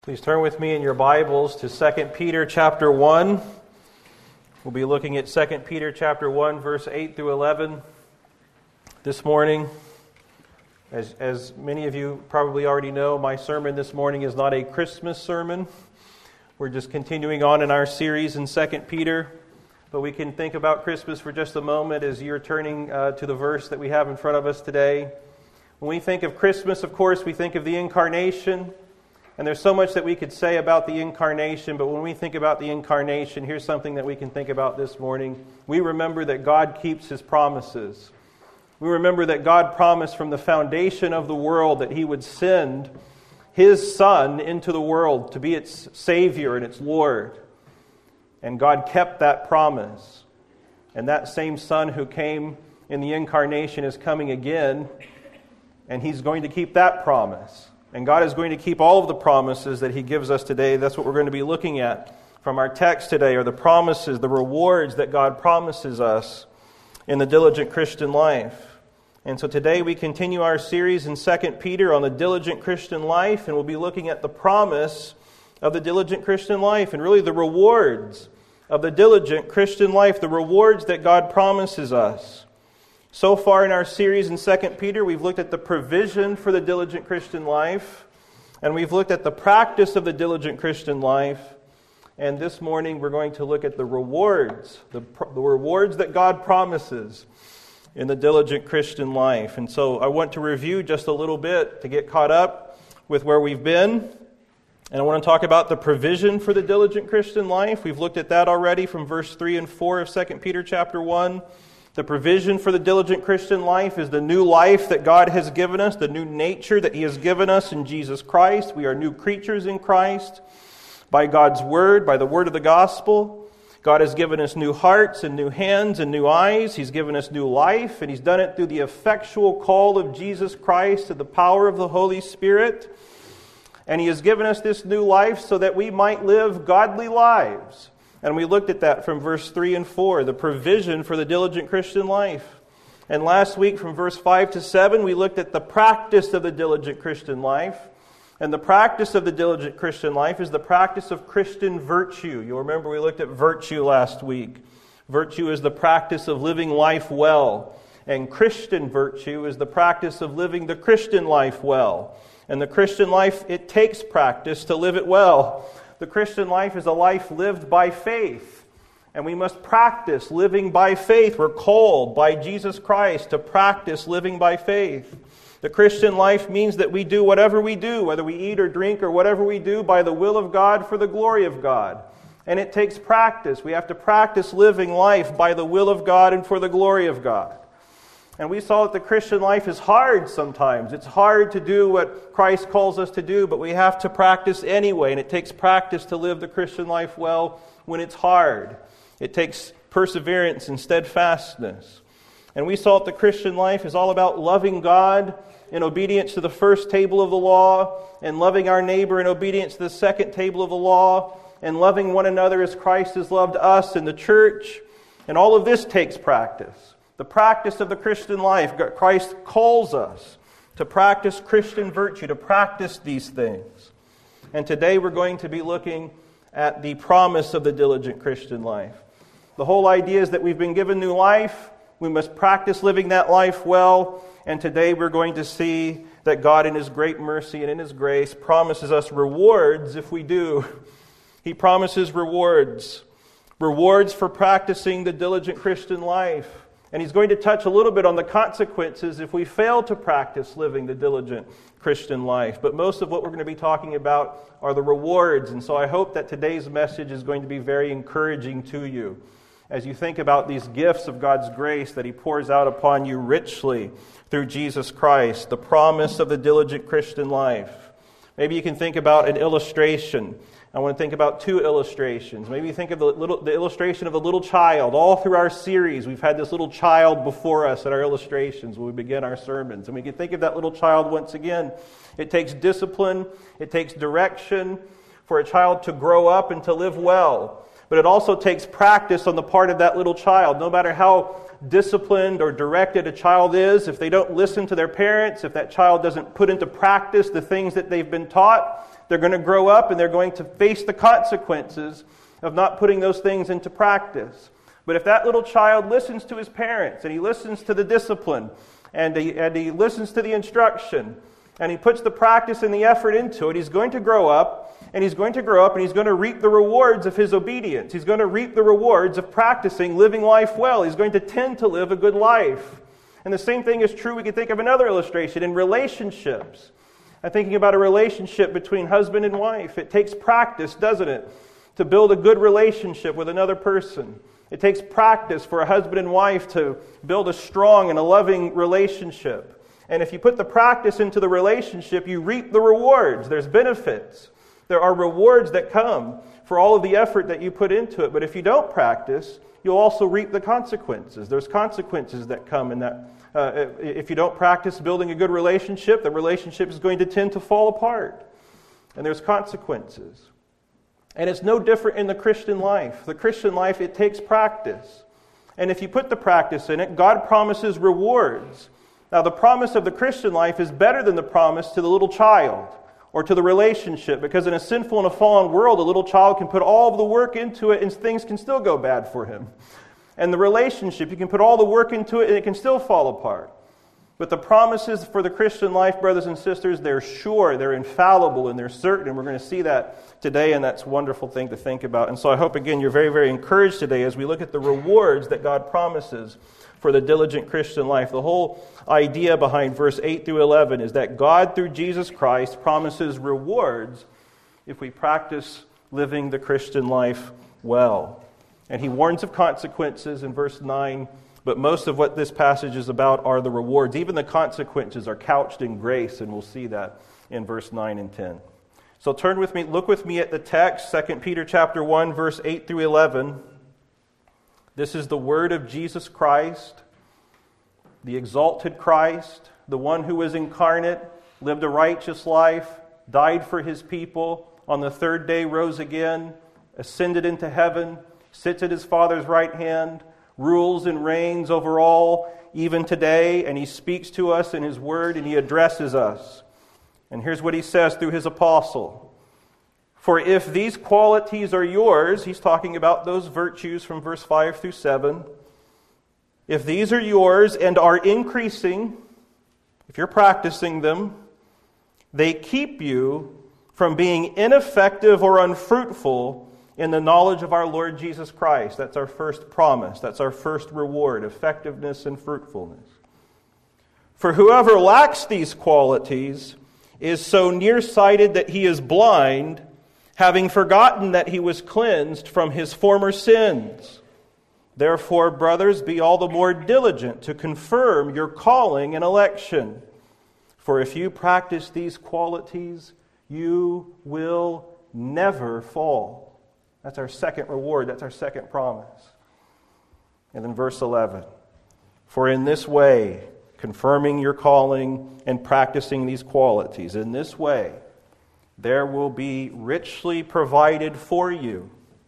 Please turn with me in your Bibles to 2 Peter chapter 1. We'll be looking at 2 Peter chapter 1, verse 8 through 11 this morning. As many of you probably already know, my sermon this morning is not a Christmas sermon. We're just continuing on in our series in 2 Peter. But we can think about Christmas for just a moment as you're turning to the verse that we have in front of us today. When we think of Christmas, of course, we think of the Incarnation. And there's so much that we could say about the Incarnation, but when we think about the Incarnation, here's something that we can think about this morning. We remember that God keeps His promises. We remember that God promised from the foundation of the world that He would send His Son into the world to be its Savior and its Lord. And God kept that promise. And that same Son who came in the Incarnation is coming again, and He's going to keep that promise. And God is going to keep all of the promises that He gives us today. That's what we're going to be looking at from our text today, are the promises, the rewards that God promises us in the diligent Christian life. And so today we continue our series in 2 Peter on the diligent Christian life, and we'll be looking at the promise of the diligent Christian life, and really the rewards of the diligent Christian life, the rewards that God promises us. So far in our series in 2 Peter, we've looked at the provision for the diligent Christian life, and we've looked at the practice of the diligent Christian life. And this morning we're going to look at the rewards, the rewards that God promises in the diligent Christian life. And so I want to review just a little bit to get caught up with where we've been. And I want to talk about the provision for the diligent Christian life. We've looked at that already from verse 3 and 4 of 2 Peter chapter 1. The provision for the diligent Christian life is the new life that God has given us, the new nature that He has given us in Jesus Christ. We are new creatures in Christ by God's Word, by the Word of the Gospel. God has given us new hearts and new hands and new eyes. He's given us new life, and He's done it through the effectual call of Jesus Christ to the power of the Holy Spirit. And He has given us this new life so that we might live godly lives. And we looked at that from verse 3 and 4, the provision for the diligent Christian life. And last week from verse 5 to 7, we looked at the practice of the diligent Christian life. And the practice of the diligent Christian life is the practice of Christian virtue. You'll remember we looked at virtue last week. Virtue is the practice of living life well. And Christian virtue is the practice of living the Christian life well. And the Christian life, it takes practice to live it well. The Christian life is a life lived by faith, and we must practice living by faith. We're called by Jesus Christ to practice living by faith. The Christian life means that we do whatever we do, whether we eat or drink or whatever we do, by the will of God for the glory of God. And it takes practice. We have to practice living life by the will of God and for the glory of God. And we saw that the Christian life is hard sometimes. It's hard to do what Christ calls us to do, but we have to practice anyway. And it takes practice to live the Christian life well when it's hard. It takes perseverance and steadfastness. And we saw that the Christian life is all about loving God in obedience to the first table of the law, and loving our neighbor in obedience to the second table of the law, and loving one another as Christ has loved us in the church. And all of this takes practice. The practice of the Christian life. Christ calls us to practice Christian virtue, to practice these things. And today we're going to be looking at the promise of the diligent Christian life. The whole idea is that we've been given new life. We must practice living that life well. And today we're going to see that God in His great mercy and in His grace promises us rewards if we do. He promises rewards. Rewards for practicing the diligent Christian life. And He's going to touch a little bit on the consequences if we fail to practice living the diligent Christian life. But most of what we're going to be talking about are the rewards. And so I hope that today's message is going to be very encouraging to you as you think about these gifts of God's grace that He pours out upon you richly through Jesus Christ, the promise of the diligent Christian life. Maybe you can think about an illustration. I want to think about two illustrations. Maybe you think of the illustration of a little child. All through our series, we've had this little child before us at our illustrations when we begin our sermons. And we can think of that little child once again. It takes discipline. It takes direction for a child to grow up and to live well. But it also takes practice on the part of that little child. No matter how disciplined or directed a child is, if they don't listen to their parents, if that child doesn't put into practice the things that they've been taught, They're going to grow up and they're going to face the consequences of not putting those things into practice. But if that little child listens to his parents, and he listens to the discipline, and he listens to the instruction, and he puts the practice and the effort into it, he's going to grow up, and he's going to reap the rewards of his obedience. He's going to reap the rewards of practicing living life well. He's going to tend to live a good life. And the same thing is true, we can think of another illustration, in relationships. I'm thinking about a relationship between husband and wife. It takes practice, doesn't it, to build a good relationship with another person. It takes practice for a husband and wife to build a strong and a loving relationship. And if you put the practice into the relationship, you reap the rewards. There's benefits. There are rewards that come for all of the effort that you put into it. But if you don't practice, you'll also reap the consequences. There's consequences that come in that. If you don't practice building a good relationship, the relationship is going to tend to fall apart. And there's consequences. And it's no different in the Christian life. The Christian life, it takes practice. And if you put the practice in it, God promises rewards. Now, the promise of the Christian life is better than the promise to the little child or to the relationship, because in a sinful and a fallen world, a little child can put all of the work into it and things can still go bad for him. And the relationship, you can put all the work into it and it can still fall apart. But the promises for the Christian life, brothers and sisters, they're sure, they're infallible, and they're certain. And we're going to see that today, and that's a wonderful thing to think about. And so I hope, again, you're very, very encouraged today as we look at the rewards that God promises for the diligent Christian life. The whole idea behind verse 8 through 11 is that God, through Jesus Christ, promises rewards if we practice living the Christian life well. And he warns of consequences in verse 9. But most of what this passage is about are the rewards. Even the consequences are couched in grace, and we'll see that in verse 9 and 10. So look with me at the text, 2 Peter chapter 1, verse 8 through 11. This is the word of Jesus Christ, the exalted Christ, the one who was incarnate, lived a righteous life, died for his people, on the third day rose again, ascended into heaven, sits at his Father's right hand, rules and reigns over all, even today, and he speaks to us in his word, and he addresses us. And here's what he says through his apostle. For if these qualities are yours, he's talking about those virtues from verse 5 through 7. If these are yours and are increasing, if you're practicing them, they keep you from being ineffective or unfruitful in the knowledge of our Lord Jesus Christ. That's our first promise. That's our first reward, effectiveness and fruitfulness. For whoever lacks these qualities is so nearsighted that he is blind, having forgotten that he was cleansed from his former sins. Therefore, brothers, be all the more diligent to confirm your calling and election. For if you practice these qualities, you will never fall. That's our second reward. That's our second promise. And then verse 11. For in this way, confirming your calling and practicing these qualities, in this way, there will be richly provided for you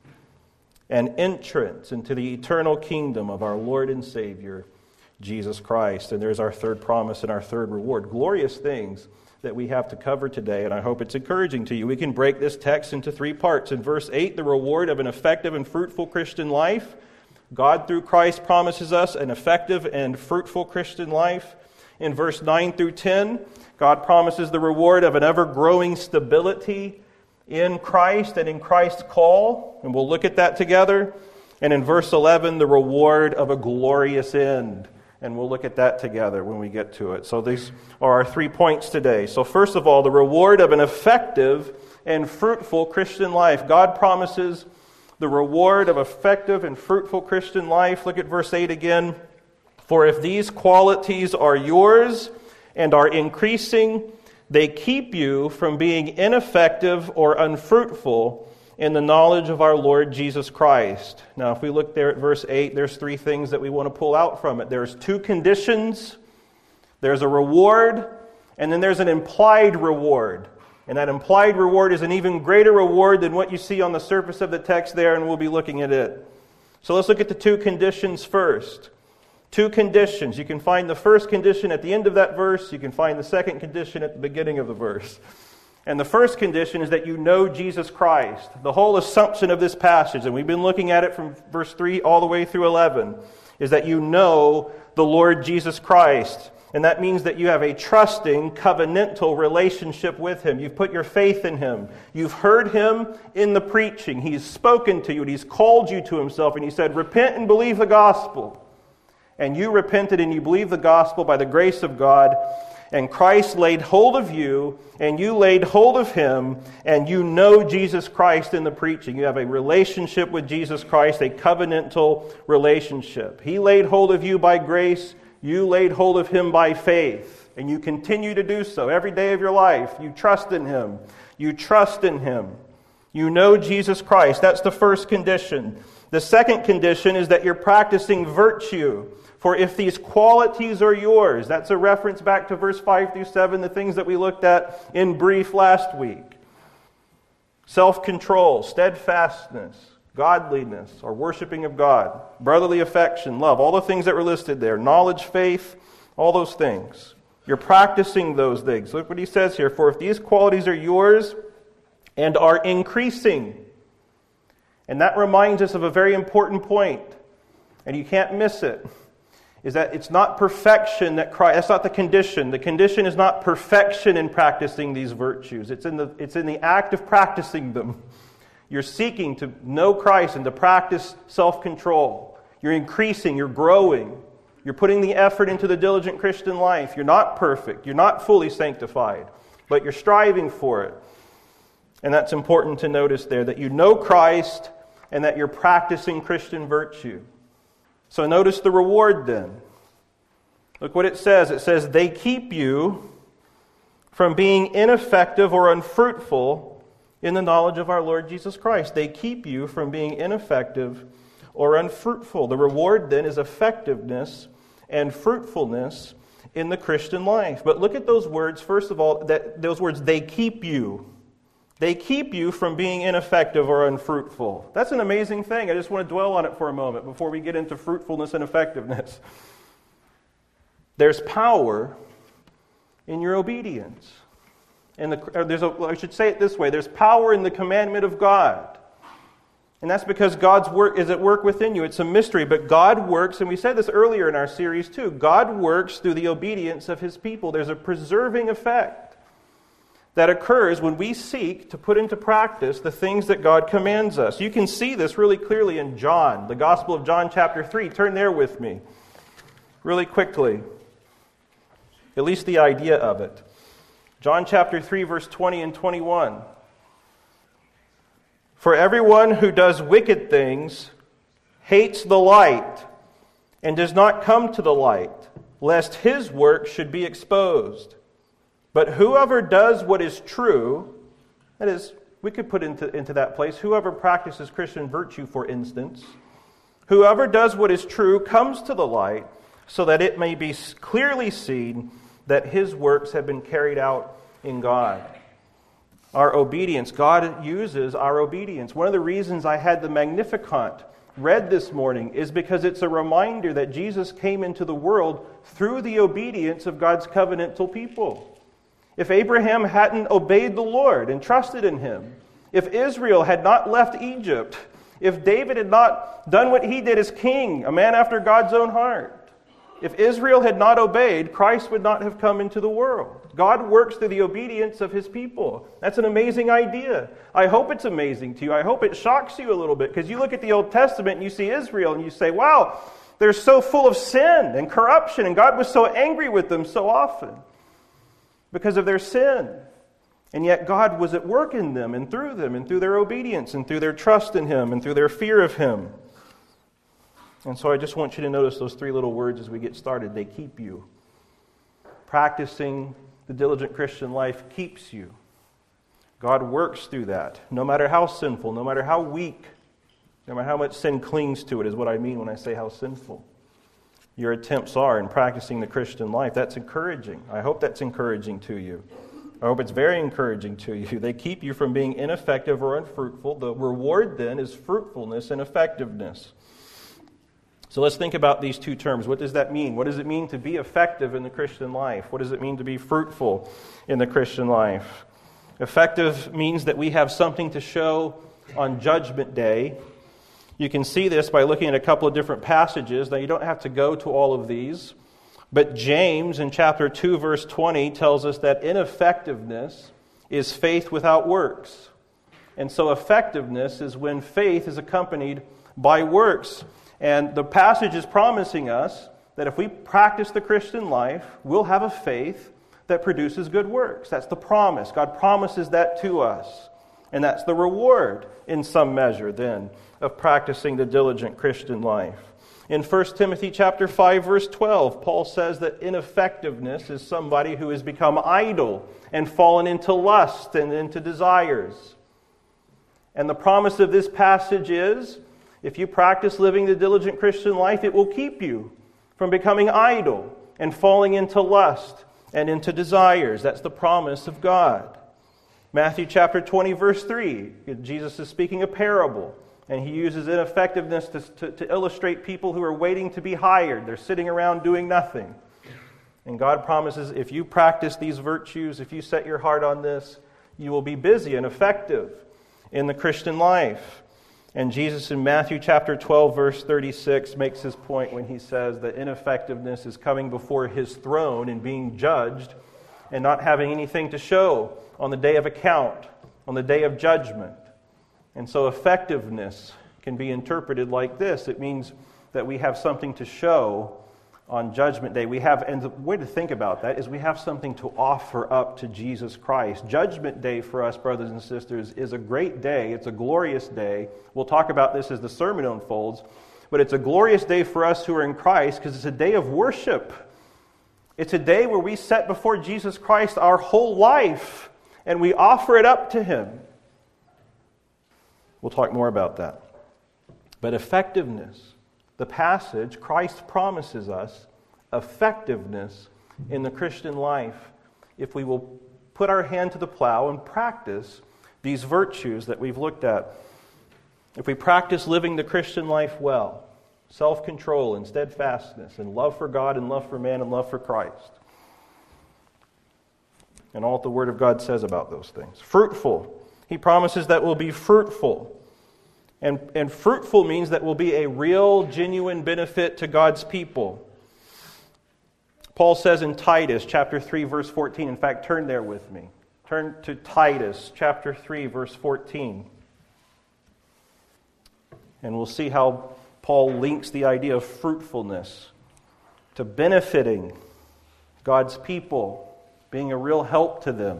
an entrance into the eternal kingdom of our Lord and Savior, Jesus Christ. And there's our third promise and our third reward. Glorious things that we have to cover today, and I hope it's encouraging to you. We can break this text into three parts. In verse 8, the reward of an effective and fruitful Christian life. God, through Christ, promises us an effective and fruitful Christian life. In verse 9 through 10, God promises the reward of an ever-growing stability in Christ and in Christ's call, and we'll look at that together. And in verse 11, the reward of a glorious end. And we'll look at that together when we get to it. So these are our 3 points today. So first of all, the reward of an effective and fruitful Christian life. God promises the reward of effective and fruitful Christian life. Look at verse 8 again. For if these qualities are yours and are increasing, they keep you from being ineffective or unfruitful in the knowledge of our Lord Jesus Christ. Now, if we look there at verse 8, there's 3 things that we want to pull out from it. There's 2 conditions, there's a reward, and then there's an implied reward. And that implied reward is an even greater reward than what you see on the surface of the text there, and we'll be looking at it. So let's look at the 2 conditions first. 2 conditions. You can find the first condition at the end of that verse. You can find the second condition at the beginning of the verse. And the first condition is that you know Jesus Christ. The whole assumption of this passage, and we've been looking at it from verse 3 all the way through 11, is that you know the Lord Jesus Christ. And that means that you have a trusting, covenantal relationship with Him. You've put your faith in Him. You've heard Him in the preaching. He's spoken to you, and He's called you to Himself, and He said, repent and believe the gospel. And you repented and you believed the gospel by the grace of God, and Christ laid hold of you, and you laid hold of Him, and you know Jesus Christ in the preaching. You have a relationship with Jesus Christ, a covenantal relationship. He laid hold of you by grace. You laid hold of Him by faith, and you continue to do so every day of your life. You trust in Him. You trust in Him. You know Jesus Christ. That's the first condition. The second condition is that you're practicing virtue. For if these qualities are yours, that's a reference back to verse 5 through 7, the things that we looked at in brief last week. Self-control, steadfastness, godliness, or worshiping of God, brotherly affection, love, all the things that were listed there, knowledge, faith, all those things. You're practicing those things. Look what he says here. For if these qualities are yours and are increasing, and that reminds us of a very important point, and you can't miss it, is that it's not perfection that Christ, that's not the condition. The condition is not perfection in practicing these virtues. It's in the act of practicing them. You're seeking to know Christ and to practice self-control. You're increasing, you're growing. You're putting the effort into the diligent Christian life. You're not perfect. You're not fully sanctified. But you're striving for it. And that's important to notice there, that you know Christ and that you're practicing Christian virtue. So notice the reward then. Look what it says. It says, they keep you from being ineffective or unfruitful in the knowledge of our Lord Jesus Christ. They keep you from being ineffective or unfruitful. The reward then is effectiveness and fruitfulness in the Christian life. But look at those words, first of all, those words, they keep you. They keep you from being ineffective or unfruitful. That's an amazing thing. I just want to dwell on it for a moment before we get into fruitfulness and effectiveness. There's power in your obedience. I should say it this way. There's power in the commandment of God. And that's because God's work is at work within you. It's a mystery, but God works, and we said this earlier in our series too, God works through the obedience of His people. There's a preserving effect that occurs when we seek to put into practice the things that God commands us. You can see this really clearly in John, the Gospel of John chapter 3. Turn there with me really quickly. At least the idea of it. John chapter 3, verse 20 and 21. For everyone who does wicked things hates the light and does not come to the light, lest his work should be exposed. But whoever does what is true, that is, we could put into that place, whoever practices Christian virtue, for instance, whoever does what is true comes to the light, so that it may be clearly seen that his works have been carried out in God. Our obedience, God uses our obedience. One of the reasons I had the Magnificat read this morning is because it's a reminder that Jesus came into the world through the obedience of God's covenantal people. If Abraham hadn't obeyed the Lord and trusted in Him, if Israel had not left Egypt, if David had not done what he did as king, a man after God's own heart, if Israel had not obeyed, Christ would not have come into the world. God works through the obedience of His people. That's an amazing idea. I hope it's amazing to you. I hope it shocks you a little bit, because you look at the Old Testament and you see Israel and you say, wow, they're so full of sin and corruption, and God was so angry with them so often because of their sin. And yet God was at work in them and through their obedience and through their trust in Him and through their fear of Him. And so I just want you to notice those three little words as we get started. They keep you. Practicing the diligent Christian life keeps you. God works through that. No matter how sinful, no matter how weak, no matter how much sin clings to it is what I mean when I say how sinful your attempts are in practicing the Christian life. That's encouraging. I hope that's encouraging to you. I hope it's very encouraging to you. They keep you from being ineffective or unfruitful. The reward then is fruitfulness and effectiveness. So let's think about these two terms. What does that mean? What does it mean to be effective in the Christian life? What does it mean to be fruitful in the Christian life? Effective means that we have something to show on Judgment Day. You can see this by looking at a couple of different passages. Now, you don't have to go to all of these, but James in chapter 2, verse 20 tells us that ineffectiveness is faith without works. And so effectiveness is when faith is accompanied by works. And the passage is promising us that if we practice the Christian life, we'll have a faith that produces good works. That's the promise. God promises that to us. And that's the reward, in some measure, then, of practicing the diligent Christian life. In 1 Timothy chapter 5, verse 12, Paul says that ineffectiveness is somebody who has become idle and fallen into lust and into desires. And the promise of this passage is, if you practice living the diligent Christian life, it will keep you from becoming idle and falling into lust and into desires. That's the promise of God. Matthew chapter 20, verse 3, Jesus is speaking a parable, and he uses ineffectiveness to illustrate people who are waiting to be hired. They're sitting around doing nothing. And God promises, if you practice these virtues, if you set your heart on this, you will be busy and effective in the Christian life. And Jesus in Matthew chapter 12, verse 36 makes his point when he says that ineffectiveness is coming before his throne and being judged and not having anything to show on the day of account, on the day of judgment. And so effectiveness can be interpreted like this. It means that we have something to show on Judgment Day. And the way to think about that is we have something to offer up to Jesus Christ. Judgment Day for us, brothers and sisters, is a great day. It's a glorious day. We'll talk about this as the sermon unfolds. But it's a glorious day for us who are in Christ because it's a day of worship. It's a day where we set before Jesus Christ our whole life and we offer it up to Him. We'll talk more about that. But effectiveness, the passage, Christ promises us effectiveness in the Christian life if we will put our hand to the plow and practice these virtues that we've looked at. If we practice living the Christian life well, self-control and steadfastness and love for God and love for man and love for Christ, and all that the Word of God says about those things. Fruitful. He promises that we'll be fruitful. And fruitful means that we'll be a real, genuine benefit to God's people. Paul says in Titus chapter 3, verse 14, in fact, turn there with me. Turn to Titus chapter 3, verse 14. And we'll see how Paul links the idea of fruitfulness to benefiting God's people, being a real help to them.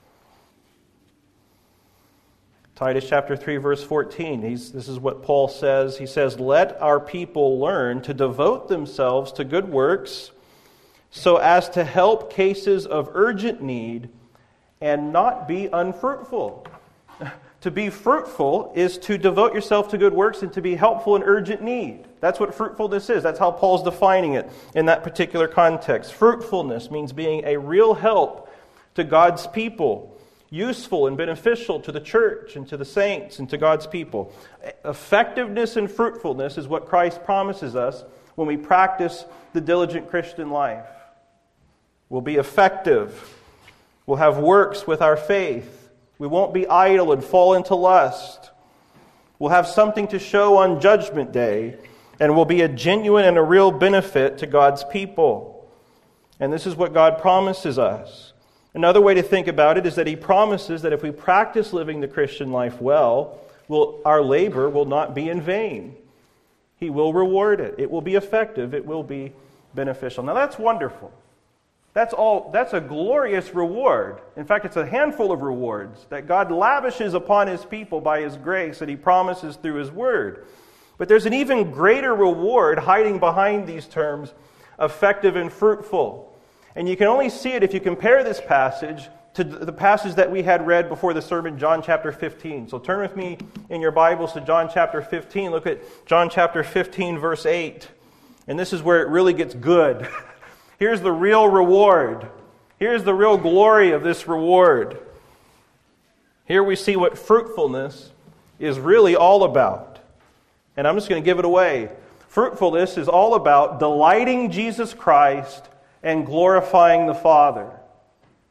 Titus chapter 3, verse 14, this is what Paul says. He says, "Let our people learn to devote themselves to good works so as to help cases of urgent need and not be unfruitful." To be fruitful is to devote yourself to good works and to be helpful in urgent need. That's what fruitfulness is. That's how Paul's defining it in that particular context. Fruitfulness means being a real help to God's people, useful and beneficial to the church and to the saints and to God's people. Effectiveness and fruitfulness is what Christ promises us when we practice the diligent Christian life. We'll be effective. We'll have works with our faith. We won't be idle and fall into lust. We'll have something to show on Judgment Day, and we'll be a genuine and a real benefit to God's people. And this is what God promises us. Another way to think about it is that He promises that if we practice living the Christian life well, our labor will not be in vain. He will reward it. It will be effective. It will be beneficial. Now that's wonderful. That's a glorious reward. In fact, it's a handful of rewards that God lavishes upon His people by His grace that He promises through His Word. But there's an even greater reward hiding behind these terms, effective and fruitful. And you can only see it if you compare this passage to the passage that we had read before the sermon, John chapter 15. So turn with me in your Bibles to John chapter 15. Look at John chapter 15, verse 8. And this is where it really gets good. Here's the real reward. Here's the real glory of this reward. Here we see what fruitfulness is really all about. And I'm just going to give it away. Fruitfulness is all about delighting Jesus Christ and glorifying the Father.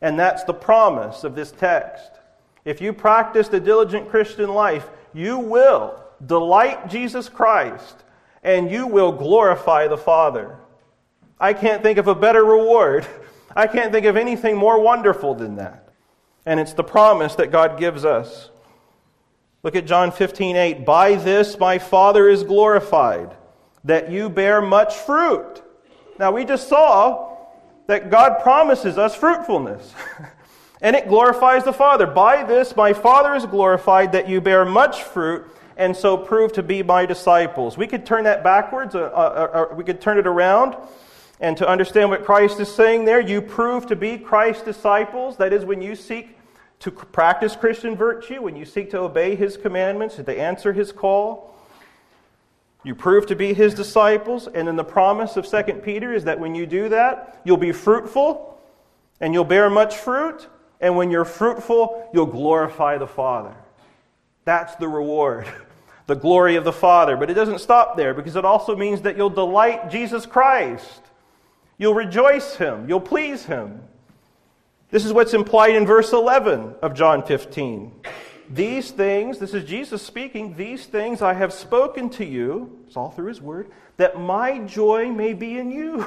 And that's the promise of this text. If you practice the diligent Christian life, you will delight Jesus Christ and you will glorify the Father. I can't think of a better reward. I can't think of anything more wonderful than that. And it's the promise that God gives us. Look at John 15:8. By this my Father is glorified, that you bear much fruit. Now we just saw that God promises us fruitfulness. And it glorifies the Father. By this my Father is glorified, that you bear much fruit, and so prove to be my disciples. We could turn that backwards, or we could turn it around. And to understand what Christ is saying there, you prove to be Christ's disciples. That is, when you seek to practice Christian virtue, when you seek to obey His commandments, and to answer His call, you prove to be His disciples. And then the promise of 2 Peter is that when you do that, you'll be fruitful, and you'll bear much fruit. And when you're fruitful, you'll glorify the Father. That's the reward, the glory of the Father. But it doesn't stop there, because it also means that you'll delight Jesus Christ. You'll rejoice Him. You'll please Him. This is what's implied in verse 11 of John 15. These things, this is Jesus speaking, these things I have spoken to you, it's all through His Word, that my joy may be in you.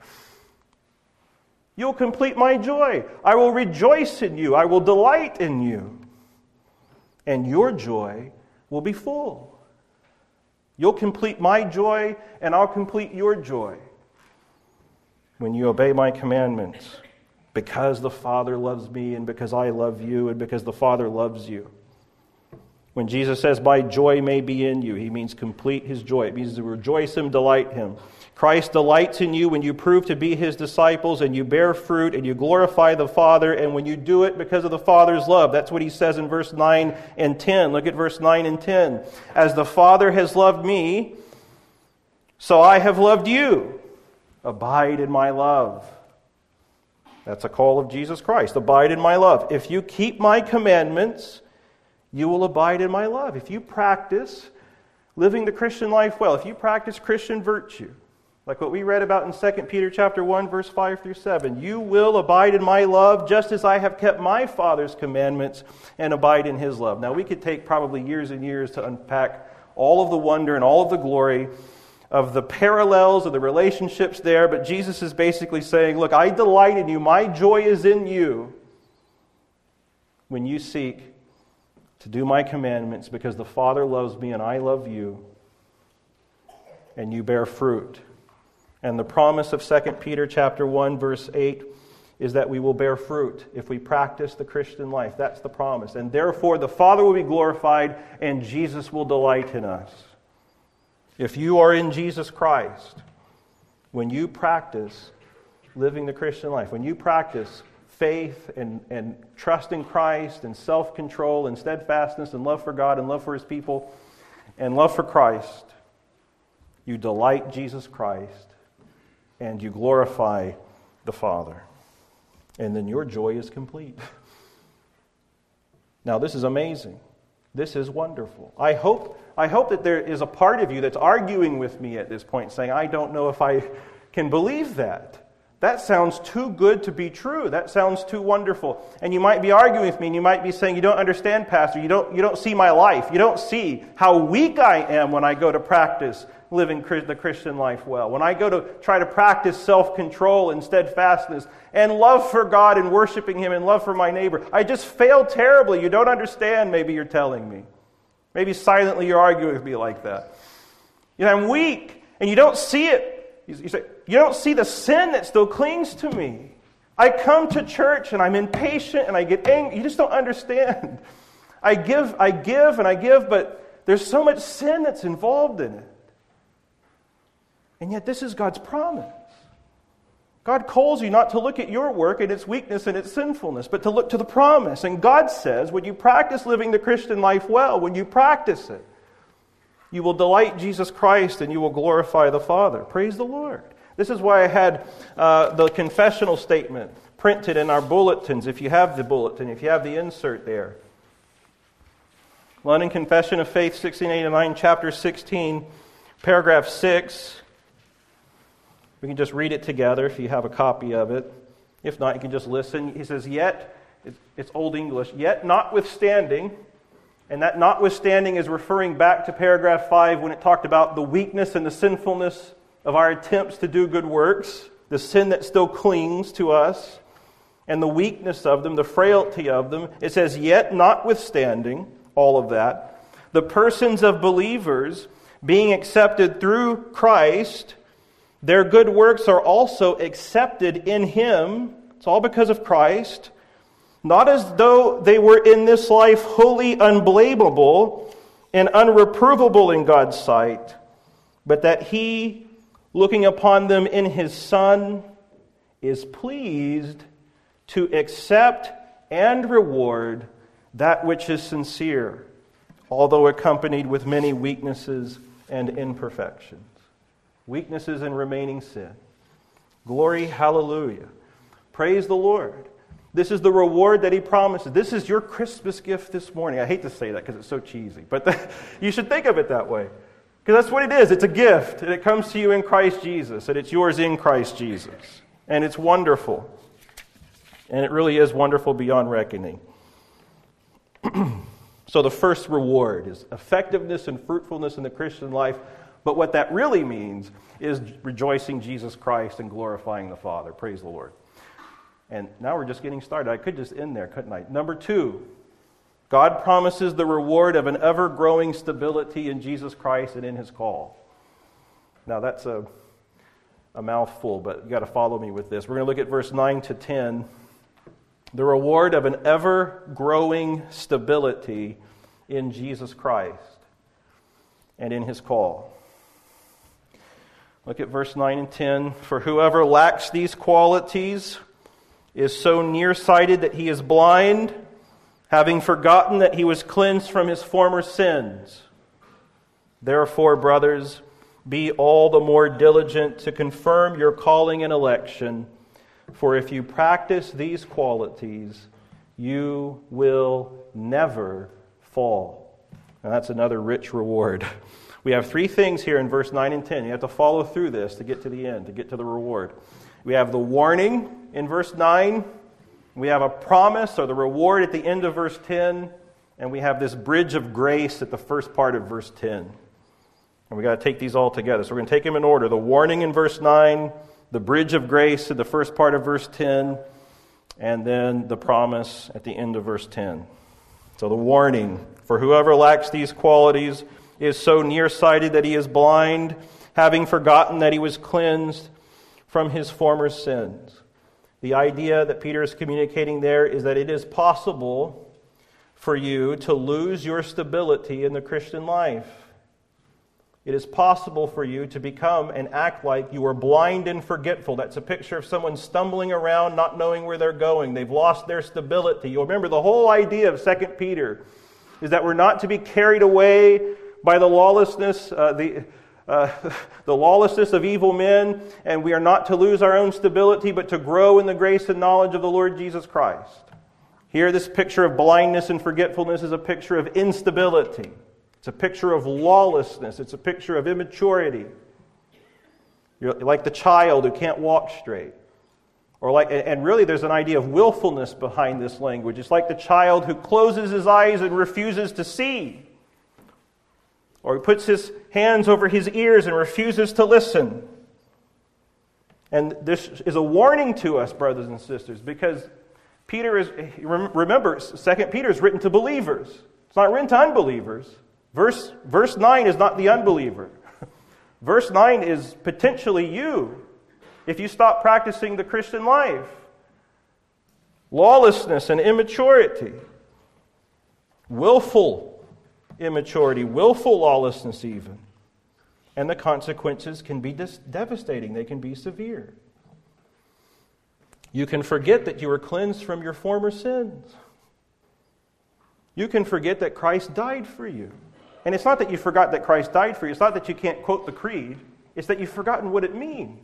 You'll complete my joy. I will rejoice in you. I will delight in you. And your joy will be full. You'll complete my joy, and I'll complete your joy when you obey my commandments, because the Father loves me, and because I love you, and because the Father loves you. When Jesus says, my joy may be in you, He means complete His joy. It means to rejoice Him, delight Him. Christ delights in you when you prove to be His disciples, and you bear fruit, and you glorify the Father, and when you do it because of the Father's love. That's what He says in verse 9 and 10. Look at verse 9 and 10. As the Father has loved me, so I have loved you. Abide in my love. That's a call of Jesus Christ. Abide in my love. If you keep my commandments, you will abide in my love. If you practice living the Christian life well, if you practice Christian virtue, like what we read about in 2 Peter chapter 1, verse 5 through 7, you will abide in my love just as I have kept my Father's commandments and abide in His love. Now, we could take probably years and years to unpack all of the wonder and all of the glory of the parallels of the relationships there, but Jesus is basically saying, look, I delight in you. My joy is in you when you seek to do my commandments, because the Father loves me and I love you, and you bear fruit. And the promise of 2 Peter chapter 1, verse 8 is that we will bear fruit if we practice the Christian life. That's the promise. And therefore the Father will be glorified and Jesus will delight in us. If you are in Jesus Christ, when you practice living the Christian life, when you practice faith and trust in Christ and self-control and steadfastness and love for God and love for His people and love for Christ, you delight Jesus Christ and you glorify the Father. And then your joy is complete. Now, this is amazing. This is wonderful. I hope that there is a part of you that's arguing with me at this point, saying, I don't know if I can believe that. That sounds too good to be true. That sounds too wonderful. And you might be arguing with me, and you might be saying, you don't understand, Pastor. You don't see my life. You don't see how weak I am when I go to practice living the Christian life well. When I go to try to practice self-control and steadfastness and love for God and worshiping Him and love for my neighbor, I just fail terribly. You don't understand, maybe you're telling me. Maybe silently you're arguing with me like that. I'm weak, and you don't see it. You say, you don't see the sin that still clings to me. I come to church, and I'm impatient, and I get angry. You just don't understand. I give, but there's so much sin that's involved in it. And yet this is God's promise. God calls you not to look at your work and its weakness and its sinfulness, but to look to the promise. And God says, when you practice living the Christian life well, when you practice it, you will delight Jesus Christ and you will glorify the Father. Praise the Lord. This is why I had the confessional statement printed in our bulletins, if you have the bulletin, if you have the insert there. London Confession of Faith, 1689, chapter 16, paragraph 6. We can just read it together if you have a copy of it. If not, you can just listen. He says, yet, it's Old English, yet notwithstanding, and that notwithstanding is referring back to paragraph 5 when it talked about the weakness and the sinfulness of our attempts to do good works, the sin that still clings to us, and the weakness of them, the frailty of them. It says, yet notwithstanding all of that, the persons of believers being accepted through Christ, their good works are also accepted in Him. It's all because of Christ. Not as though they were in this life wholly unblameable and unreprovable in God's sight, but that He, looking upon them in His Son, is pleased to accept and reward that which is sincere, although accompanied with many weaknesses and imperfections. Weaknesses and remaining sin. Glory, hallelujah. Praise the Lord. This is the reward that He promises. This is your Christmas gift this morning. I hate to say that because it's so cheesy, but you should think of it that way. Because that's what it is. It's a gift, and it comes to you in Christ Jesus, and it's yours in Christ Jesus. And it's wonderful. And it really is wonderful beyond reckoning. So the first reward is effectiveness and fruitfulness in the Christian life. But what that really means is rejoicing Jesus Christ and glorifying the Father. Praise the Lord. And now we're just getting started. I could just end there, couldn't I? Number 2, God promises the reward of an ever-growing stability in Jesus Christ and in His call. Now that's a mouthful, but you got to follow me with this. We're going to look at verse 9 to 10. The reward of an ever-growing stability in Jesus Christ and in His call. Look at verse 9 and 10. For whoever lacks these qualities is so nearsighted that he is blind, having forgotten that he was cleansed from his former sins. Therefore, brothers, be all the more diligent to confirm your calling and election, for if you practice these qualities, you will never fall. And that's another rich reward. We have 3 things here in verse 9 and 10. You have to follow through this to get to the end, to get to the reward. We have the warning in verse 9. We have a promise or the reward at the end of verse 10. And we have this bridge of grace at the first part of verse 10. And we've got to take these all together. So we're going to take them in order. The warning in verse 9, the bridge of grace at the first part of verse 10, and then the promise at the end of verse 10. So the warning, for whoever lacks these qualities is so nearsighted that he is blind, having forgotten that he was cleansed from his former sins. The idea that Peter is communicating there is that it is possible for you to lose your stability in the Christian life. It is possible for you to become and act like you are blind and forgetful. That's a picture of someone stumbling around, not knowing where they're going. They've lost their stability. You'll remember the whole idea of 2 Peter is that we're not to be carried away by the lawlessness, the lawlessness of evil men, and we are not to lose our own stability, but to grow in the grace and knowledge of the Lord Jesus Christ. Here, this picture of blindness and forgetfulness is a picture of instability. It's a picture of lawlessness. It's a picture of immaturity. You're like the child who can't walk straight. And really there's an idea of willfulness behind this language. It's like the child who closes his eyes and refuses to see. Or he puts his hands over his ears and refuses to listen. And this is a warning to us, brothers and sisters, because remember, 2 Peter is written to believers. It's not written to unbelievers. Verse 9 is not the unbeliever. Verse 9 is potentially you if you stop practicing the Christian life. Lawlessness and immaturity. Willful immaturity, willful lawlessness even. And the consequences can be devastating. They can be severe. You can forget that you were cleansed from your former sins. You can forget that Christ died for you. And it's not that you forgot that Christ died for you. It's not that you can't quote the creed. It's that you've forgotten what it means.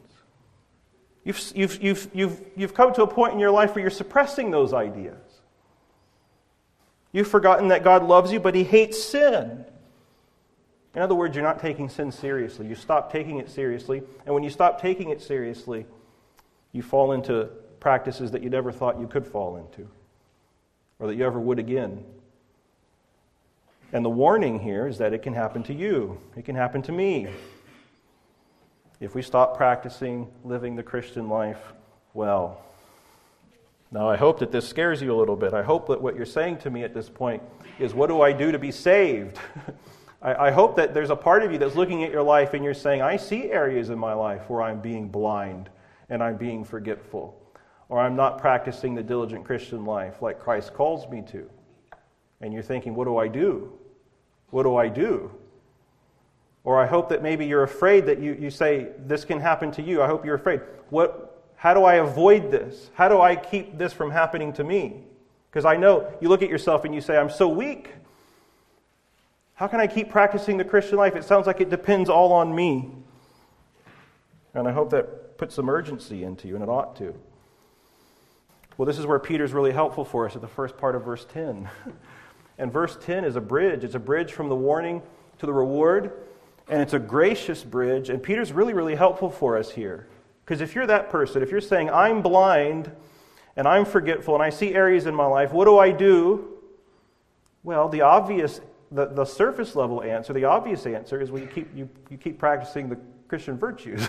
You've come to a point in your life where you're suppressing those ideas. You've forgotten that God loves you, but He hates sin. In other words, you're not taking sin seriously. You stop taking it seriously. And when you stop taking it seriously, you fall into practices that you never thought you could fall into or that you ever would again. And the warning here is that it can happen to you. It can happen to me if we stop practicing living the Christian life well. Now, I hope that this scares you a little bit. I hope that what you're saying to me at this point is, what do I do to be saved? I hope that there's a part of you that's looking at your life and you're saying, I see areas in my life where I'm being blind and I'm being forgetful, or I'm not practicing the diligent Christian life like Christ calls me to. And you're thinking, what do I do? What do I do? Or I hope that maybe you're afraid that you say, this can happen to you. I hope you're afraid. How do I avoid this? How do I keep this from happening to me? Because I know, you look at yourself and you say, I'm so weak. How can I keep practicing the Christian life? It sounds like it depends all on me. And I hope that puts some urgency into you, and it ought to. Well, this is where Peter's really helpful for us at the first part of verse 10. And verse 10 is a bridge. It's a bridge from the warning to the reward. And it's a gracious bridge. And Peter's really, really helpful for us here. Because if you're that person, if you're saying, I'm blind and I'm forgetful and I see areas in my life, what do I do? Well, the surface level answer, the obvious answer is, well, you keep practicing the Christian virtues.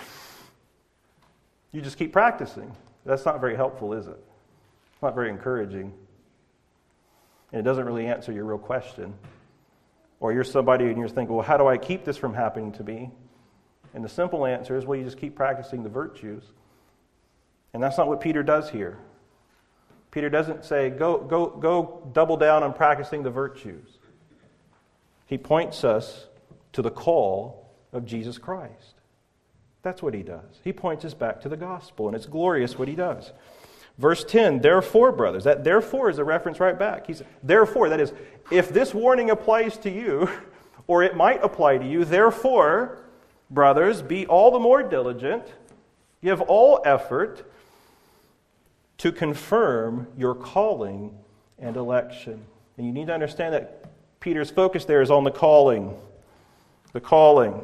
You just keep practicing. That's not very helpful, is it? It's not very encouraging. And it doesn't really answer your real question. Or you're somebody and you're thinking, well, how do I keep this from happening to me? And the simple answer is, well, you just keep practicing the virtues. And that's not what Peter does here. Peter doesn't say, go double down on practicing the virtues. He points us to the call of Jesus Christ. That's what he does. He points us back to the gospel, and it's glorious what he does. Verse 10, therefore, brothers. That therefore is a reference right back. He said, therefore, that is, if this warning applies to you, or it might apply to you, therefore, brothers, be all the more diligent, give all effort to confirm your calling and election. And you need to understand that Peter's focus there is on the calling. The calling.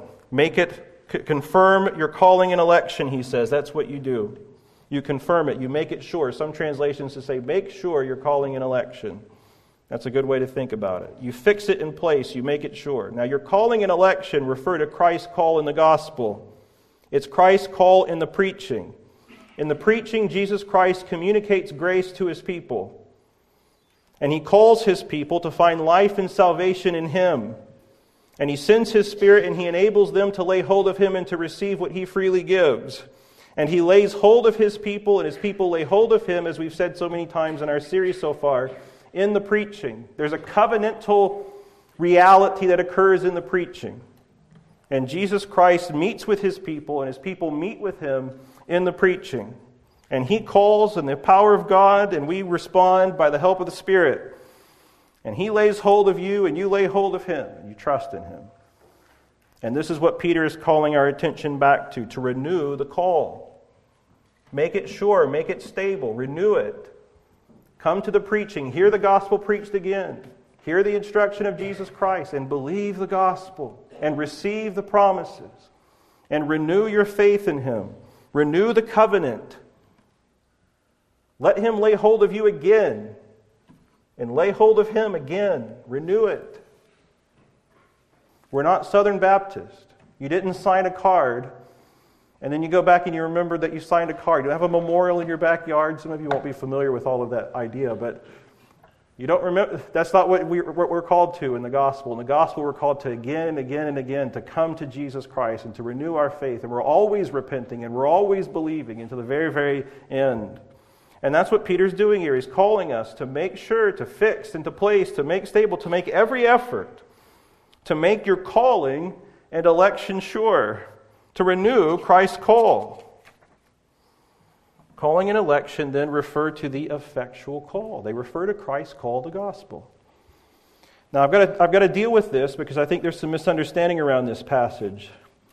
Confirm your calling and election, he says. That's what you do. You confirm it. You make it sure. Some translations to say, make sure your calling and election. That's a good way to think about it. You fix it in place. You make it sure. Now, your calling and election refer to Christ's call in the gospel. It's Christ's call in the preaching. In the preaching, Jesus Christ communicates grace to his people. And he calls his people to find life and salvation in him. And he sends his Spirit and he enables them to lay hold of him and to receive what he freely gives. And he lays hold of his people, and his people lay hold of him, as we've said so many times in our series so far, in the preaching. There's a covenantal reality that occurs in the preaching. And Jesus Christ meets with his people, and his people meet with him in the preaching. And he calls in the power of God, and we respond by the help of the Spirit. And he lays hold of you, and you lay hold of him, and you trust in him. And this is what Peter is calling our attention back to renew the call. Make it sure, make it stable, renew it. Come to the preaching, hear the gospel preached again. Hear the instruction of Jesus Christ and believe the gospel and receive the promises. And renew your faith in him. Renew the covenant. Let him lay hold of you again. And lay hold of him again. Renew it. We're not Southern Baptist. You didn't sign a card, and then you go back and you remember that you signed a card. You have a memorial in your backyard. Some of you won't be familiar with all of that idea, but you don't remember. That's not what we're called to in the gospel. In the gospel, we're called to again and again and again to come to Jesus Christ and to renew our faith. And we're always repenting and we're always believing until the very, very end. And that's what Peter's doing here. He's calling us to make sure, to fix, and to place, to make stable, to make every effort to make your calling and election sure, to renew Christ's call. Calling and election then refer to the effectual call. They refer to Christ's call, the gospel. Now, I've got to deal with this because I think there's some misunderstanding around this passage.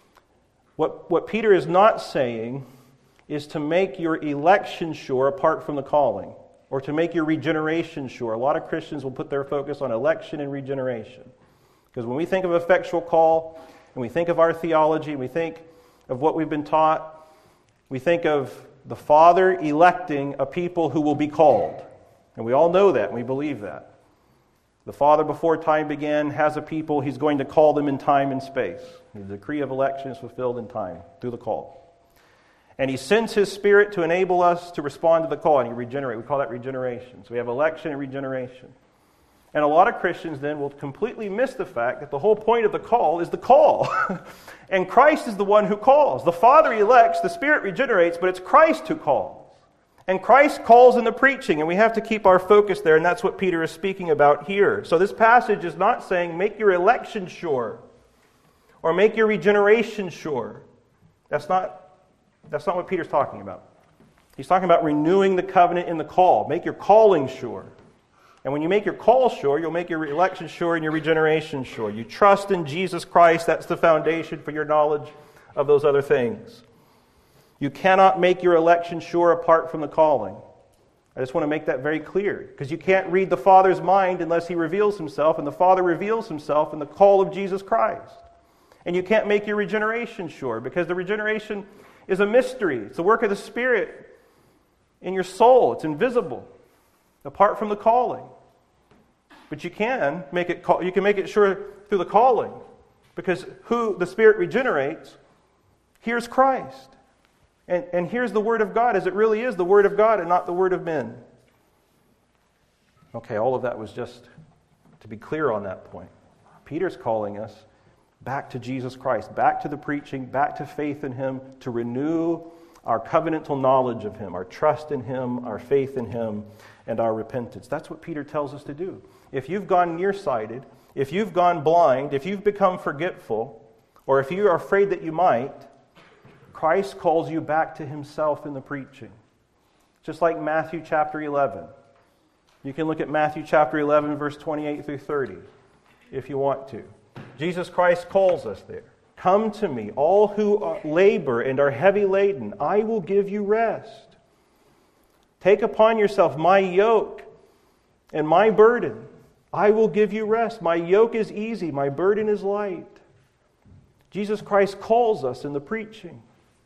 What Peter is not saying is to make your election sure apart from the calling, or to make your regeneration sure. A lot of Christians will put their focus on election and regeneration. Because when we think of effectual call, and we think of our theology, and we think of what we've been taught, we think of the Father electing a people who will be called. And we all know that, and we believe that. The Father, before time began, has a people. He's going to call them in time and space. The decree of election is fulfilled in time through the call. And He sends His Spirit to enable us to respond to the call, and He regenerates. We call that regeneration. So we have election and regeneration. And a lot of Christians then will completely miss the fact that the whole point of the call is the call. And Christ is the one who calls. The Father elects, the Spirit regenerates, but it's Christ who calls. And Christ calls in the preaching, and we have to keep our focus there, and that's what Peter is speaking about here. So this passage is not saying make your election sure or make your regeneration sure. That's not what Peter's talking about. He's talking about renewing the covenant in the call. Make your calling sure. And when you make your call sure, you'll make your election sure and your regeneration sure. You trust in Jesus Christ. That's the foundation for your knowledge of those other things. You cannot make your election sure apart from the calling. I just want to make that very clear, because you can't read the Father's mind unless He reveals Himself, and the Father reveals Himself in the call of Jesus Christ. And you can't make your regeneration sure, because the regeneration is a mystery. It's the work of the Spirit in your soul. It's invisible, apart from the calling. But you can make it sure through the calling, because who the Spirit regenerates, here's Christ. And here's the Word of God as it really is the Word of God and not the Word of men. Okay, all of that was just to be clear on that point. Peter's calling us back to Jesus Christ, back to the preaching, back to faith in Him, to renew our covenantal knowledge of Him, our trust in Him, our faith in Him, and our repentance. That's what Peter tells us to do. If you've gone nearsighted, if you've gone blind, if you've become forgetful, or if you are afraid that you might, Christ calls you back to Himself in the preaching. Just like Matthew chapter 11. You can look at Matthew chapter 11, verse 28 through 30, if you want to. Jesus Christ calls us there. Come to me, all who labor and are heavy laden. I will give you rest. Take upon yourself my yoke and my burden. I will give you rest. My yoke is easy, my burden is light. Jesus Christ calls us in the preaching.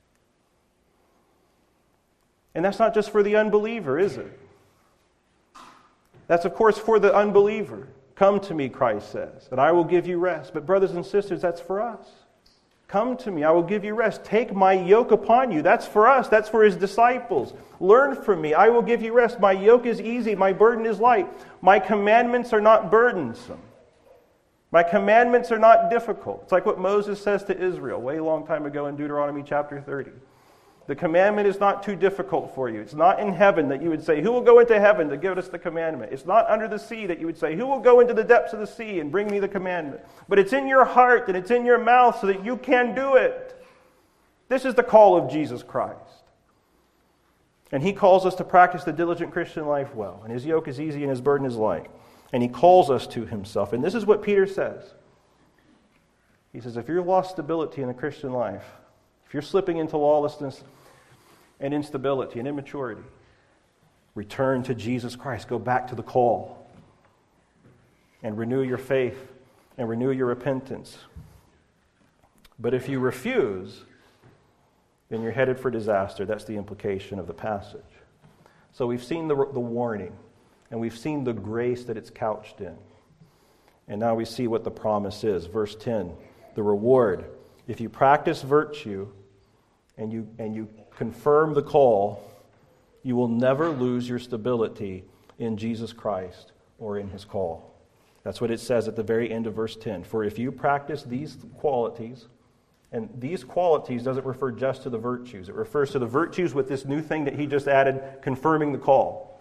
And that's not just for the unbeliever, is it? That's, of course, for the unbeliever. Come to me, Christ says, and I will give you rest. But brothers and sisters, that's for us. Come to me, I will give you rest. Take my yoke upon you. That's for us. That's for His disciples. Learn from me. I will give you rest. My yoke is easy. My burden is light. My commandments are not burdensome. My commandments are not difficult. It's like what Moses says to Israel way long time ago in Deuteronomy chapter 30. The commandment is not too difficult for you. It's not in heaven that you would say, who will go into heaven to give us the commandment? It's not under the sea that you would say, who will go into the depths of the sea and bring me the commandment? But it's in your heart and it's in your mouth so that you can do it. This is the call of Jesus Christ. And He calls us to practice the diligent Christian life well. And His yoke is easy and His burden is light. And He calls us to Himself. And this is what Peter says. He says, if you've lost stability in the Christian life, if you're slipping into lawlessness and instability and immaturity, return to Jesus Christ. Go back to the call and renew your faith and renew your repentance. But if you refuse, then you're headed for disaster. That's the implication of the passage. So we've seen the warning, and we've seen the grace that it's couched in. And now we see what the promise is. Verse 10, the reward. If you practice virtue and you confirm the call, you will never lose your stability in Jesus Christ or in His call. That's what it says at the very end of verse 10. For if you practice these qualities, and these qualities doesn't refer just to the virtues. It refers to the virtues with this new thing that he just added, confirming the call.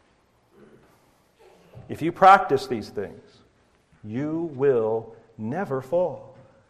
If you practice these things, you will never fall.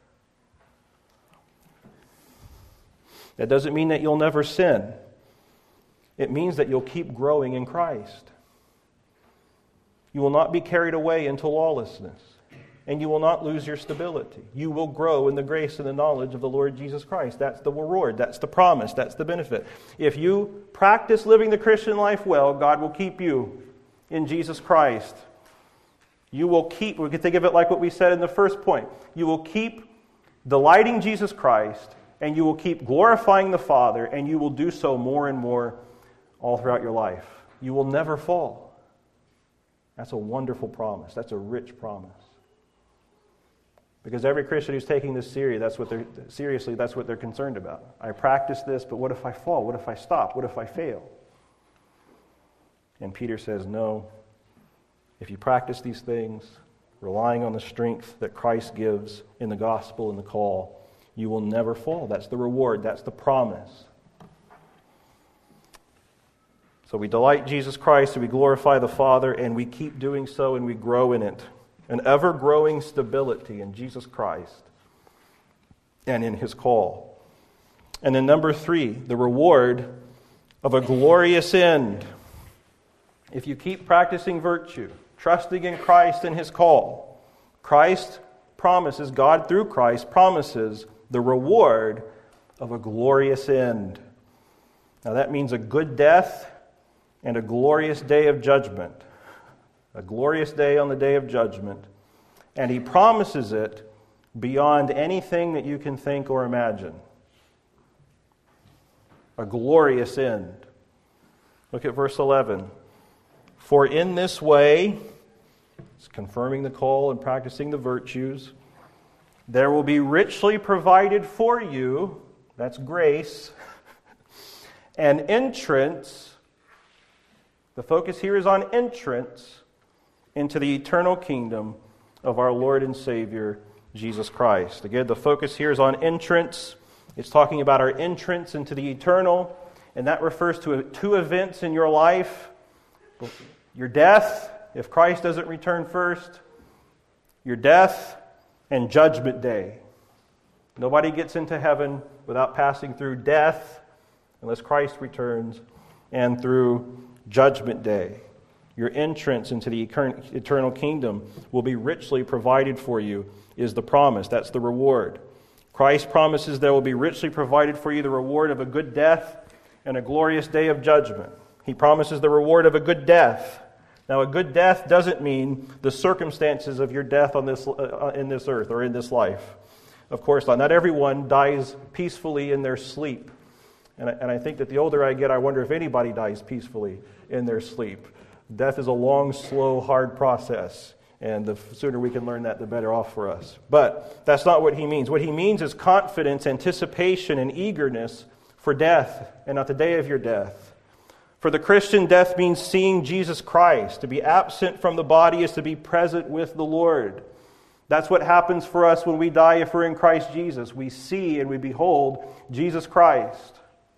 That doesn't mean that you'll never sin. It means that you'll keep growing in Christ. You will not be carried away into lawlessness, and you will not lose your stability. You will grow in the grace and the knowledge of the Lord Jesus Christ. That's the reward. That's the promise. That's the benefit. If you practice living the Christian life well, God will keep you in Jesus Christ. You will keep, we can think of it like what we said in the first point. You will keep delighting Jesus Christ and you will keep glorifying the Father, and you will do so more and more all throughout your life. You will never fall. That's a wonderful promise. That's a rich promise. Because every Christian who's taking this seriously, that's what they're concerned about. I practice this, but what if I fall? What if I stop? What if I fail? And Peter says, no. If you practice these things, relying on the strength that Christ gives in the gospel and the call, you will never fall. That's the reward. That's the promise. So we delight Jesus Christ and we glorify the Father, and we keep doing so and we grow in it. An ever-growing stability in Jesus Christ and in His call. And then number 3, the reward of a glorious end. If you keep practicing virtue, trusting in Christ and His call, Christ promises, God through Christ promises the reward of a glorious end. Now that means a good death and a glorious day of judgment. A glorious day on the day of judgment. And He promises it beyond anything that you can think or imagine. A glorious end. Look at verse 11. For in this way, it's confirming the call and practicing the virtues, there will be richly provided for you, that's grace, an entrance. The focus here is on entrance into the eternal kingdom of our Lord and Savior, Jesus Christ. Again, the focus here is on entrance. It's talking about our entrance into the eternal, and that refers to 2 events in your life. Your death, if Christ doesn't return first, your death, and Judgment Day. Nobody gets into heaven without passing through death, unless Christ returns, and through Judgment Day. Your entrance into the eternal kingdom will be richly provided for you, is the promise. That's the reward. Christ promises there will be richly provided for you the reward of a good death and a glorious day of judgment. He promises the reward of a good death. Now, a good death doesn't mean the circumstances of your death on this in this earth or in this life. Of course not. Not everyone dies peacefully in their sleep. And I think that the older I get, I wonder if anybody dies peacefully in their sleep. Death is a long, slow, hard process. And the sooner we can learn that, the better off for us. But that's not what he means. What he means is confidence, anticipation, and eagerness for death and not the day of your death. For the Christian, death means seeing Jesus Christ. To be absent from the body is to be present with the Lord. That's what happens for us when we die if we're in Christ Jesus. We see and we behold Jesus Christ.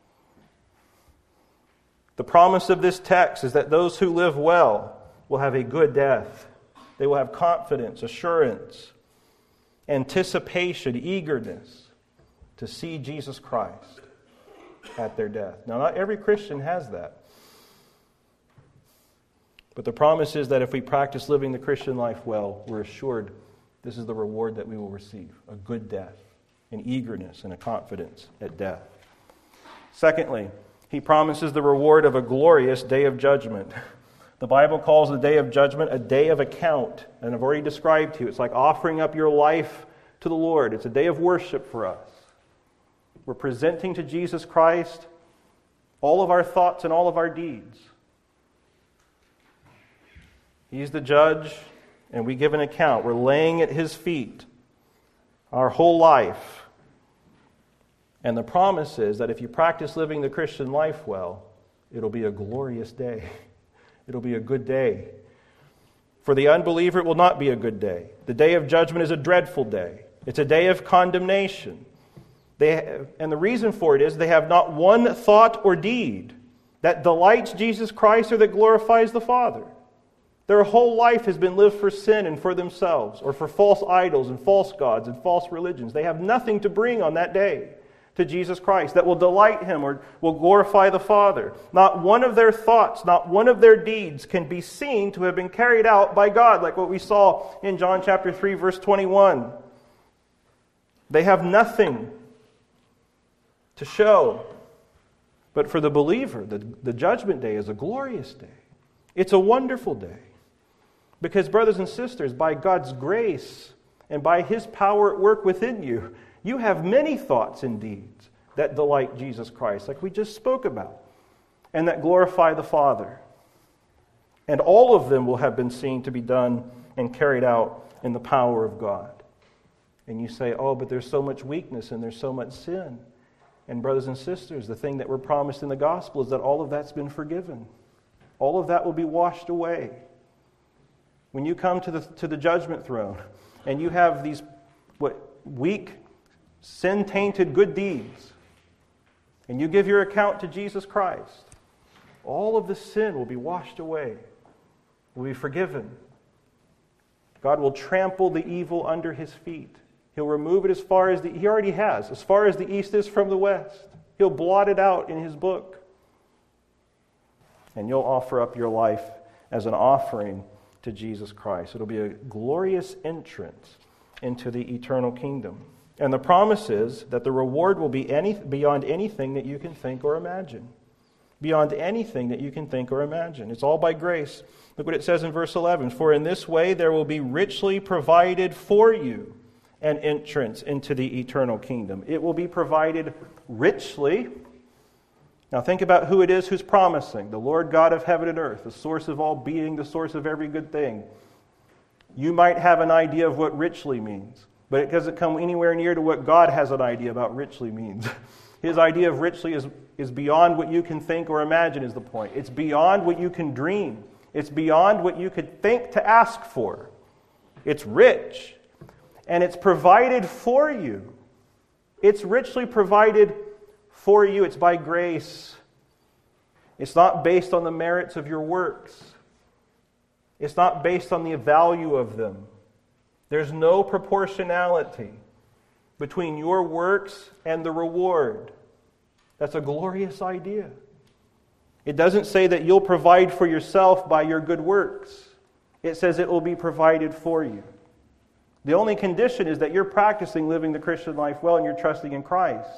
The promise of this text is that those who live well will have a good death. They will have confidence, assurance, anticipation, eagerness to see Jesus Christ at their death. Now, not every Christian has that. But the promise is that if we practice living the Christian life well, we're assured this is the reward that we will receive, a good death, an eagerness and a confidence at death. Secondly, he promises the reward of a glorious day of judgment. The Bible calls the day of judgment a day of account, and I've already described to you. It's like offering up your life to the Lord. It's a day of worship for us. We're presenting to Jesus Christ all of our thoughts and all of our deeds. He's the judge, and we give an account. We're laying at His feet our whole life. And the promise is that if you practice living the Christian life well, it'll be a glorious day. It'll be a good day. For the unbeliever, it will not be a good day. The day of judgment is a dreadful day. It's a day of condemnation. And the reason for it is they have not one thought or deed that delights Jesus Christ or that glorifies the Father. Their whole life has been lived for sin and for themselves, or for false idols and false gods and false religions. They have nothing to bring on that day to Jesus Christ that will delight Him or will glorify the Father. Not one of their thoughts, not one of their deeds can be seen to have been carried out by God, like what we saw in John chapter 3, verse 21. They have nothing to show. But for the believer, the judgment day is a glorious day. It's a wonderful day. Because, brothers and sisters, by God's grace and by His power at work within you, You have many thoughts and deeds that delight Jesus Christ, like we just spoke about, and that glorify the Father. And all of them will have been seen to be done and carried out in the power of God. And you say, oh, but there's so much weakness and there's so much sin. And brothers and sisters, the thing that we're promised in the gospel is that all of that's been forgiven. All of that will be washed away. When you come to the judgment throne and you have these weak, sin-tainted good deeds, and you give your account to Jesus Christ, all of the sin will be washed away, will be forgiven. God will trample the evil under his feet. He'll remove it he already has, as far as the east is from the west. He'll blot it out in his book. And you'll offer up your life as an offering to Jesus Christ. It'll be a glorious entrance into the eternal kingdom. And the promise is that the reward will be beyond anything that you can think or imagine. Beyond anything that you can think or imagine. It's all by grace. Look what it says in verse 11. For in this way there will be richly provided for you an entrance into the eternal kingdom. It will be provided richly. Now think about who it is who's promising. The Lord God of heaven and earth, the source of all being, the source of every good thing. You might have an idea of what richly means, but it doesn't come anywhere near to what God has an idea about richly means. His idea of richly is beyond what you can think or imagine is the point. It's beyond what you can dream. It's beyond what you could think to ask for. It's rich. And it's provided for you. It's richly provided for you. It's by grace. It's not based on the merits of your works. It's not based on the value of them. There's no proportionality between your works and the reward. That's a glorious idea. It doesn't say that you'll provide for yourself by your good works. It says it will be provided for you. The only condition is that you're practicing living the Christian life well and you're trusting in Christ.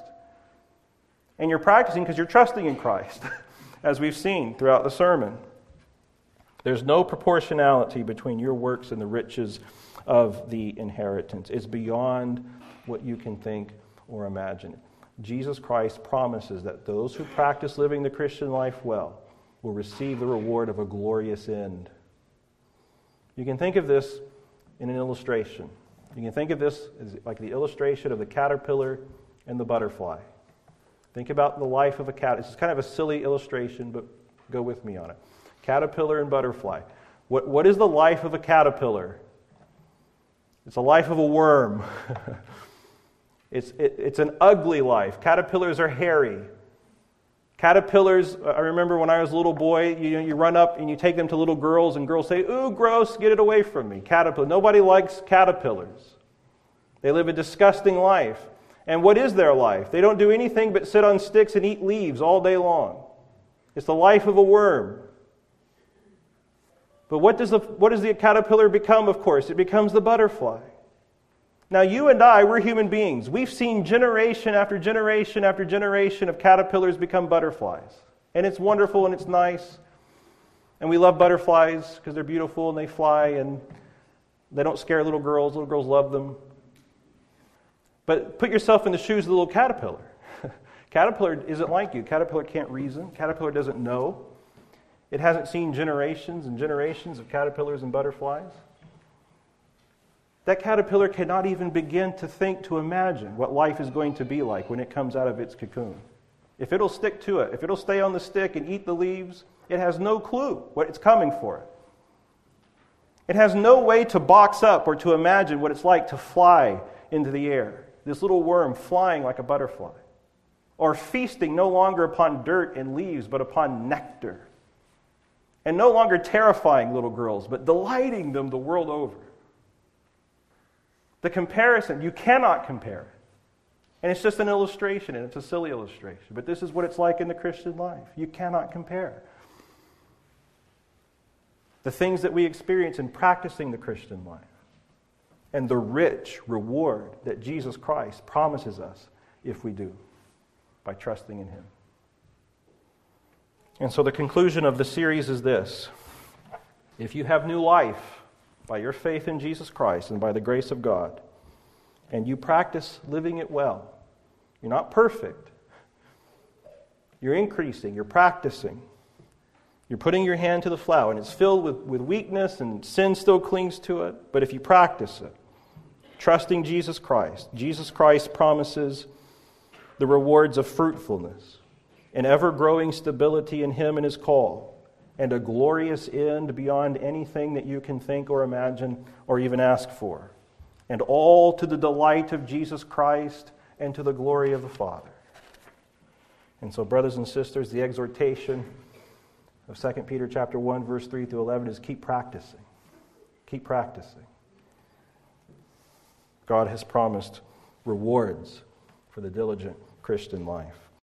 And you're practicing because you're trusting in Christ, as we've seen throughout the sermon. There's no proportionality between your works and the riches of the inheritance. It's beyond what you can think or imagine. Jesus Christ promises that those who practice living the Christian life well will receive the reward of a glorious end. You can think of this in an illustration. You can think of this as like the illustration of the caterpillar and the butterfly. Think about the life of a cat. This is kind of a silly illustration, but go with me on it. Caterpillar and butterfly. What is the life of a caterpillar? It's a life of a worm. It's an ugly life. Caterpillars are hairy. Caterpillars, I remember when I was a little boy, you run up and you take them to little girls, and girls say, "Ooh, gross, get it away from me." Caterpillar. Nobody likes caterpillars. They live a disgusting life. And what is their life? They don't do anything but sit on sticks and eat leaves all day long. It's the life of a worm. But what does the caterpillar become, of course? It becomes the butterfly. Now, you and I, we're human beings. We've seen generation after generation after generation of caterpillars become butterflies. And it's wonderful and it's nice. And we love butterflies because they're beautiful and they fly and they don't scare little girls. Little girls love them. But put yourself in the shoes of the little caterpillar. Caterpillar isn't like you. Caterpillar can't reason. Caterpillar doesn't know. It hasn't seen generations and generations of caterpillars and butterflies. That caterpillar cannot even begin to think, to imagine what life is going to be like when it comes out of its cocoon. If it'll stick to it, if it'll stay on the stick and eat the leaves, it has no clue what it's coming for. It has no way to box up or to imagine what it's like to fly into the air. This little worm flying like a butterfly. Or feasting no longer upon dirt and leaves, but upon nectar. And no longer terrifying little girls, but delighting them the world over. The comparison, you cannot compare it. And it's just an illustration, and it's a silly illustration. But this is what it's like in the Christian life. You cannot compare. The things that we experience in practicing the Christian life and the rich reward that Jesus Christ promises us if we do, by trusting in Him. And so the conclusion of the series is this. If you have new life by your faith in Jesus Christ and by the grace of God, and you practice living it well. You're not perfect. You're increasing, you're practicing. You're putting your hand to the plow, and it's filled with weakness, and sin still clings to it. But if you practice it, trusting Jesus Christ promises the rewards of fruitfulness, an ever-growing stability in Him and His call, and a glorious end beyond anything that you can think or imagine or even ask for. And all to the delight of Jesus Christ and to the glory of the Father. And so, brothers and sisters, the exhortation of 2 Peter chapter 1, verse 3 through 11 is keep practicing. Keep practicing. God has promised rewards for the diligent Christian life.